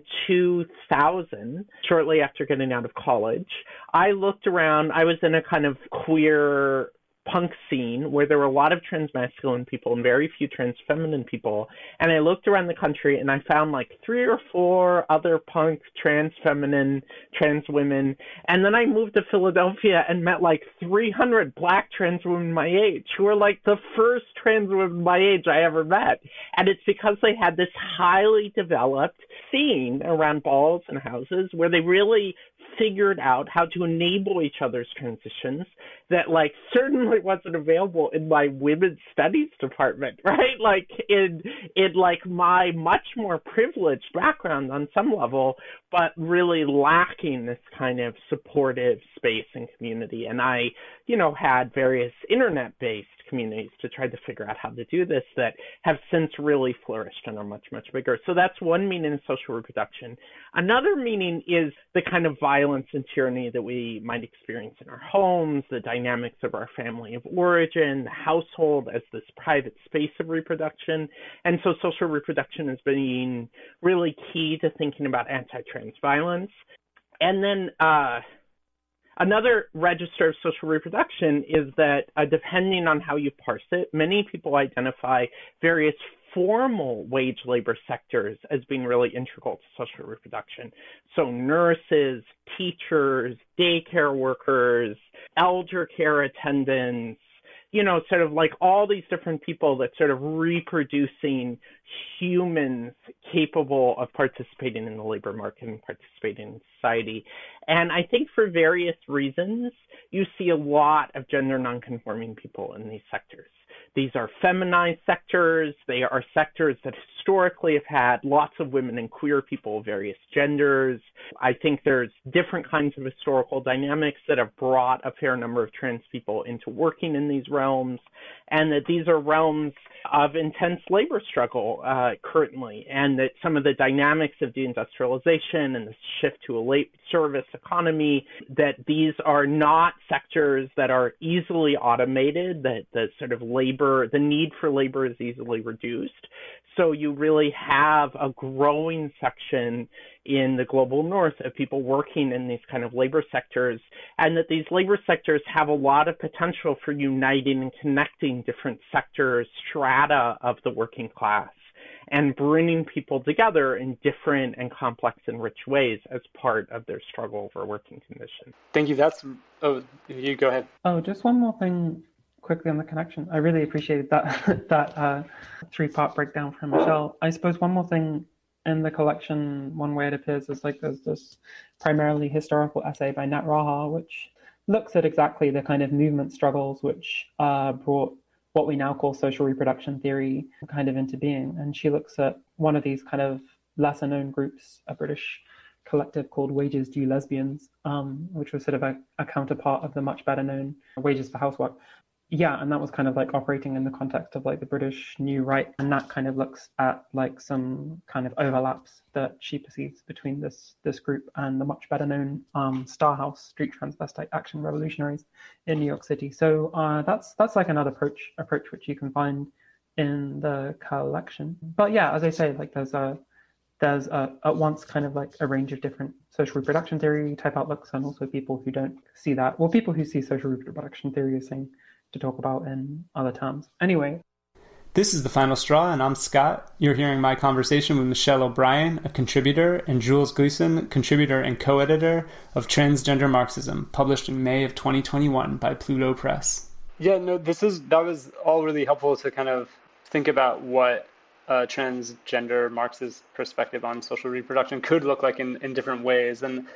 2000, shortly after getting out of college, I looked around. I was in a kind of queer punk scene where there were a lot of trans masculine people and very few trans feminine people. And I looked around the country and I found like 3 or 4 other punk trans feminine, trans women. And then I moved to Philadelphia and met like 300 Black trans women my age who were like the first trans women my age I ever met. And it's because they had this highly developed scene around balls and houses where they really figured out how to enable each other's transitions that like certainly wasn't available in my women's studies department, right? Like in like my much more privileged background on some level, but really lacking this kind of supportive space and community. And I, had various internet-based communities to try to figure out how to do this that have since really flourished and are much, much bigger. So that's one meaning of social reproduction. Another meaning is the kind of violence and tyranny that we might experience in our homes, the dynamics of our family of origin, the household as this private space of reproduction. And so social reproduction has been really key to thinking about anti-trans violence. And then another register of social reproduction is that depending on how you parse it, many people identify various formal wage labor sectors as being really integral to social reproduction. So nurses, teachers, daycare workers, elder care attendants, sort of like all these different people that sort of reproducing humans capable of participating in the labor market and participating in society. And I think for various reasons, you see a lot of gender nonconforming people in these sectors These are feminized sectors. They are sectors that historically have had lots of women and queer people of various genders. I think there's different kinds of historical dynamics that have brought a fair number of trans people into working in these realms, and that these are realms of intense labor struggle currently, and that some of the dynamics of deindustrialization and the shift to a service economy, that these are not sectors that are easily automated, that the sort of labor, the need for labor is easily reduced. So you really have a growing section in the global north of people working in these kind of labor sectors, and that these labor sectors have a lot of potential for uniting and connecting different sectors, strata of the working class, and bringing people together in different and complex and rich ways as part of their struggle for working conditions. Thank you. You go ahead. Oh, just one more thing quickly on the connection. I really appreciated that three-part breakdown from Michelle. I suppose one more thing in the collection, one way it appears is like there's this primarily historical essay by Nat Raha, which looks at exactly the kind of movement struggles which brought what we now call social reproduction theory kind of into being. And she looks at one of these kind of lesser known groups, a British collective called Wages Due Lesbians, which was sort of a counterpart of the much better known Wages for Housework. Yeah, and that was kind of like operating in the context of like the British New Right, and that kind of looks at like some kind of overlaps that she perceives between this group and the much better known Star House Street Transvestite Action Revolutionaries in New York City. So that's like another approach which you can find in the collection. But yeah, as I say, like there's at once kind of like a range of different social reproduction theory type outlooks, and also people who don't see that, well, people who see social reproduction theory as saying to talk about in other terms. Anyway. This is The Final Straw, and I'm Scott. You're hearing my conversation with Michelle O'Brien, a contributor, and Jules Gleason, contributor and co-editor of Transgender Marxism, published in May of 2021 by Pluto Press. Yeah, no, that was all really helpful to kind of think about what a transgender Marxist perspective on social reproduction could look like in different ways. And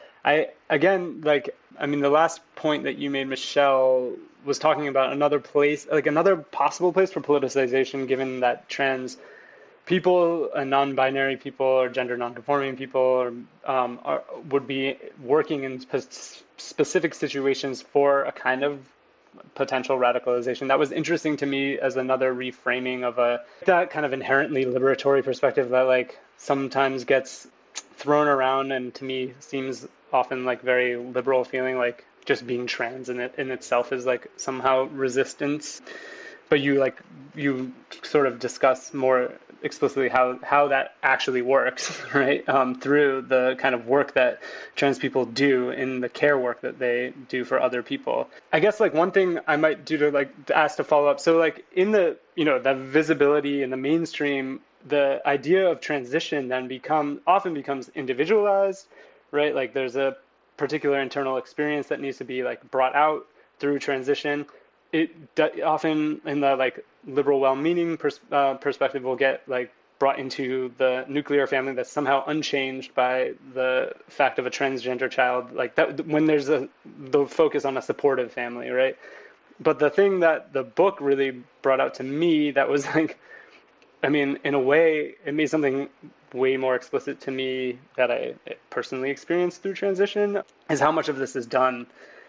the last point that you made, Michelle, was talking about another possible place for politicization, given that trans people and non-binary people or gender non-conforming people would be working in specific situations for a kind of potential radicalization. That was interesting to me as another reframing of that kind of inherently liberatory perspective that like sometimes gets thrown around, and to me seems often like very liberal, feeling like just being trans in itself is like somehow resistance. But you sort of discuss more explicitly how that actually works, right? Through the kind of work that trans people do in the care work that they do for other people. I guess like one thing I might do to ask to follow up. So like in the visibility in the mainstream, the idea of transition then often becomes individualized, right? Like there's a particular internal experience that needs to be like brought out through transition. It often in the like liberal well-meaning perspective will get like brought into the nuclear family that's somehow unchanged by the fact of a transgender child, like that when there's the focus on a supportive family, right? But the thing that the book really brought out to me that was like, I mean, in a way, it made something way more explicit to me that I personally experienced through transition, is how much of this is done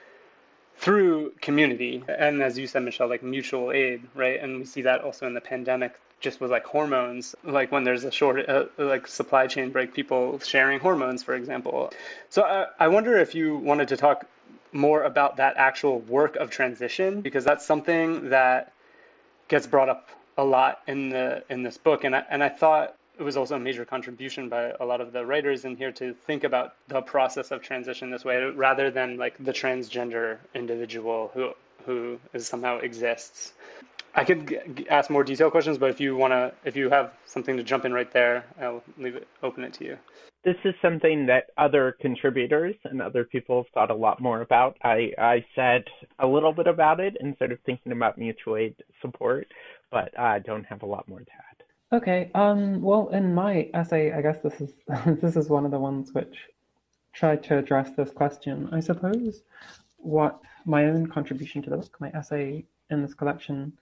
through community. And as you said, Michelle, like mutual aid, right? And we see that also in the pandemic, just with like hormones, like when there's a short, like supply chain break, people sharing hormones, for example. So I wonder if you wanted to talk more about that actual work of transition, because that's something that gets brought up a lot in this book. And I thought it was also a major contribution by a lot of the writers in here to think about the process of transition this way, rather than like the transgender individual who is somehow exists. I could ask more detailed questions, but if you have something to jump in right there, I'll open it to you. This is something that other contributors and other people have thought a lot more about. I said a little bit about it in sort of thinking about mutual aid support, but I don't have a lot more to add. Okay. Well, in my essay, I guess this is this is one of the ones which tried to address this question. I suppose what my own contribution to the book, my essay in this collection,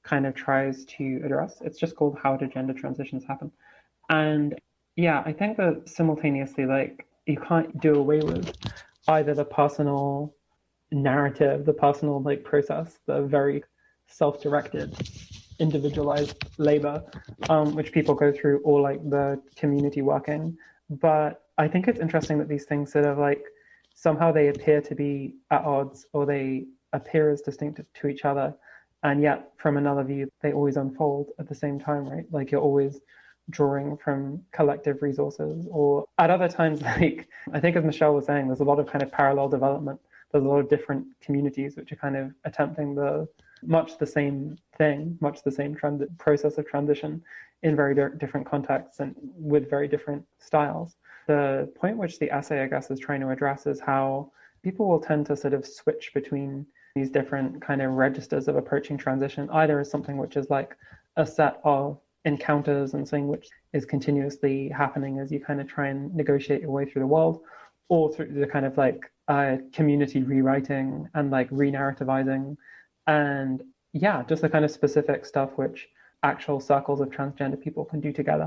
kind of tries to address. It's just called How Do Gender Transitions Happen? And yeah, I think that simultaneously, like, you can't do away with either the personal narrative, the personal like process, the very self-directed, individualized labor, which people go through, or like the community working. But I think it's interesting that these things sort of like somehow they appear to be at odds, or they appear as distinct to each other, and yet from another view they always unfold at the same time, right? Like you're always drawing from collective resources, or at other times, like I think as Michelle was saying, there's a lot of kind of parallel development. There's a lot of different communities which are kind of attempting much the same thing, much the same process of transition in very different contexts and with very different styles. The point which the essay, I guess, is trying to address is how people will tend to sort of switch between these different kind of registers of approaching transition, either as something which is like a set of encounters and something which is continuously happening as you kind of try and negotiate your way through the world, or through the kind of like community rewriting and like re-narrativizing, and yeah, just the kind of specific stuff which actual circles of transgender people can do together.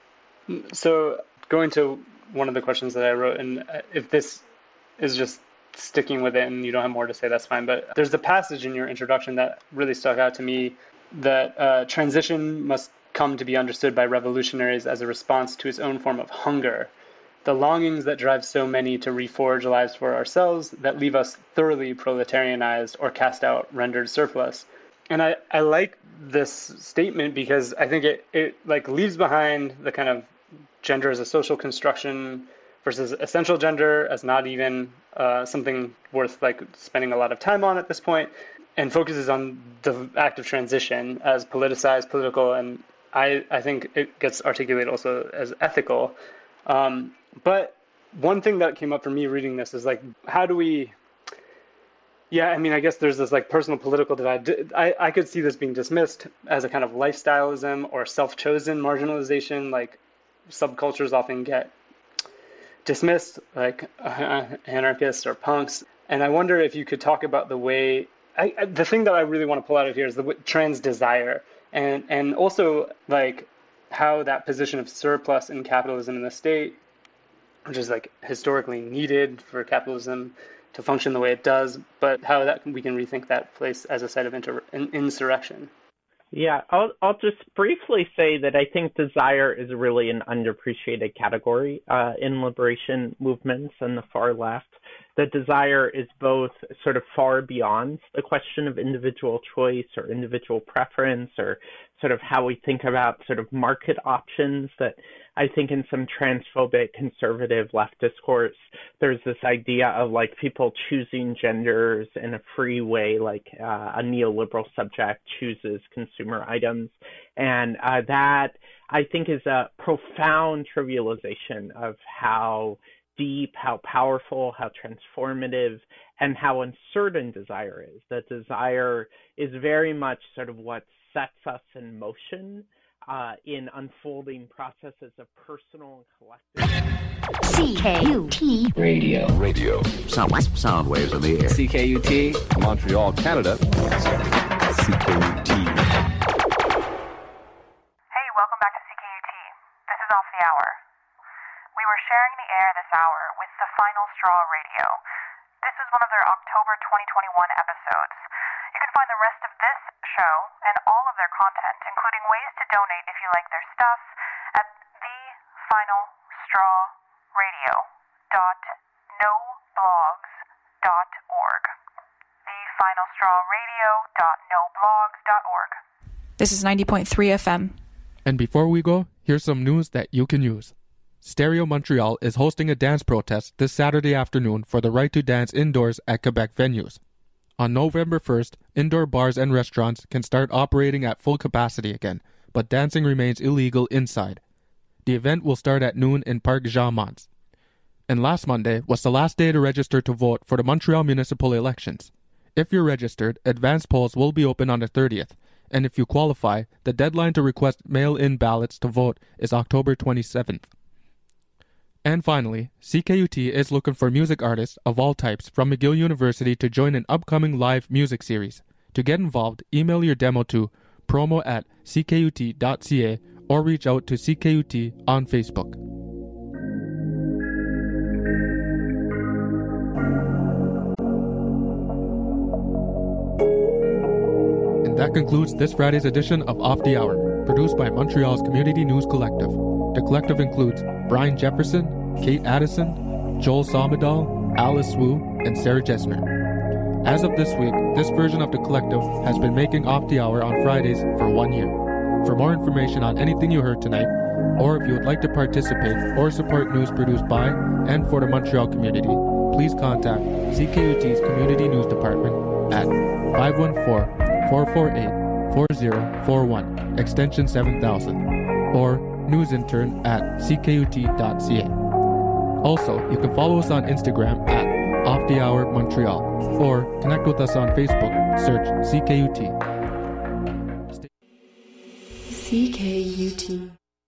So going to one of the questions that I wrote, and if this is just sticking with it and you don't have more to say, that's fine, but there's a passage in your introduction that really stuck out to me, that transition must come to be understood by revolutionaries as a response to its own form of hunger, the longings that drive so many to reforge lives for ourselves that leave us thoroughly proletarianized or cast out rendered surplus. And I like this statement because I think it like leaves behind the kind of gender as a social construction versus essential gender as not even something worth like spending a lot of time on at this point, and focuses on the act of transition as politicized, political, and I think it gets articulated also as ethical. But one thing that came up for me reading this is like, how do we, I mean, I guess there's this like personal political divide. I could see this being dismissed as a kind of lifestyleism or self-chosen marginalization, like subcultures often get dismissed, like anarchists or punks. And I wonder if you could talk about the way, the thing that I really want to pull out of here is the trans desire, and also like how that position of surplus in capitalism in the state, which is like historically needed for capitalism to function the way it does, but how that we can rethink that place as a site of insurrection. Yeah, I'll just briefly say that I think desire is really an underappreciated category in liberation movements and the far left. That desire is both sort of far beyond the question of individual choice or individual preference or sort of how we think about sort of market options, that I think in some transphobic conservative left discourse, there's this idea of like people choosing genders in a free way, like a neoliberal subject chooses consumer items. And that I think is a profound trivialization of how deep, how powerful, how transformative, and how uncertain desire is. That desire is very much sort of what sets us in motion in unfolding processes of personal and collective. CKUT Radio. Sound waves in the air. CKUT Montreal, Canada. CKUT. Hey, welcome back to CKUT. This is Off the Hour. We were sharing the air this hour with the Final Straw Radio. This is one of their October 2021 episodes. You can find the rest of this show and all of their content, including ways to donate if you like their stuff, at thefinalstrawradio.noblogs.org. thefinalstrawradio.noblogs.org. This is 90.3 FM. And before we go, here's some news that you can use. Stereo Montreal is hosting a dance protest this Saturday afternoon for the right to dance indoors at Quebec venues. On November 1st, indoor bars and restaurants can start operating at full capacity again, but dancing remains illegal inside. The event will start at noon in Parc Jean-Mance. And last Monday was the last day to register to vote for the Montreal municipal elections. If you're registered, advance polls will be open on the 30th, and if you qualify, the deadline to request mail-in ballots to vote is October 27th. And finally, CKUT is looking for music artists of all types from McGill University to join an upcoming live music series. To get involved, email your demo to promo@ckut.ca, or reach out to CKUT on Facebook. And that concludes this Friday's edition of Off the Hour, produced by Montreal's Community News Collective. The collective includes Brian Jefferson, Kate Addison, Joel Salmadal, Alice Wu, and Sarah Jessner. As of this week, this version of the collective has been making Off the Hour on Fridays for 1 year. For more information on anything you heard tonight, or if you would like to participate or support news produced by and for the Montreal community, please contact CKUT's Community News Department at 514-448-4041, extension 7000, or newsintern@ckut.ca. Also, you can follow us on Instagram at Off the Hour Montreal, or connect with us on Facebook. Search CKUT. CKUT.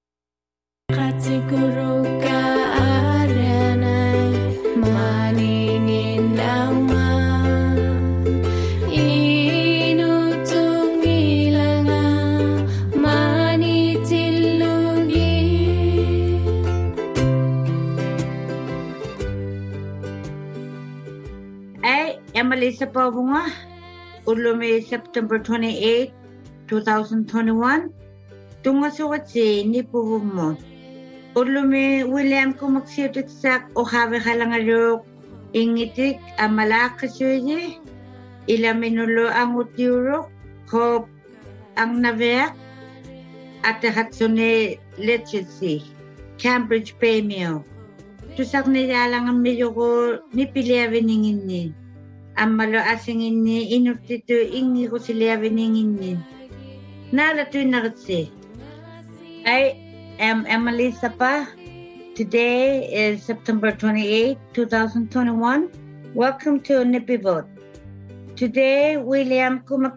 Emalisa Pabunga, Ulume September 28, 2021. Tunga suwatsi ni Puhumo. Ulume William Kumaksiutik Sak o Have Halangarok, Ingitik Amalakasuye, Ilaminulo ang Utiurok, Hop ang Naveak, at the Hatsune Literacy, Cambridge Pemio. Tusak nilalang ang medyo ko nipiliaviningin ni. Amalo asingin ni inutito ingi ko siliaviningin ni. Nalatoy nagatsi. I am Emily Sapa. Today is September 28, 2021. Welcome to Nippy Vote. Today, William Kumak